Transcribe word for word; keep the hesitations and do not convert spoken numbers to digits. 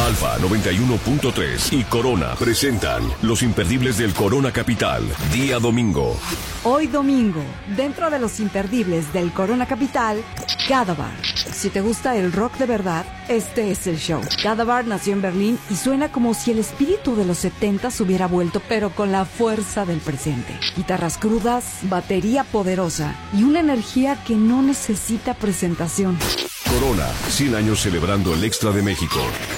Alfa noventa y uno punto tres y Corona presentan Los Imperdibles del Corona Capital, día domingo. Hoy domingo, dentro de los imperdibles del Corona Capital, Cadavar. Si te gusta el rock de verdad, este es el show. Cadavar nació en Berlín y suena como si el espíritu de los setentas hubiera vuelto, pero con la fuerza del presente. Guitarras crudas, batería poderosa y una energía que no necesita presentación. Corona, cien años celebrando el Extra de México.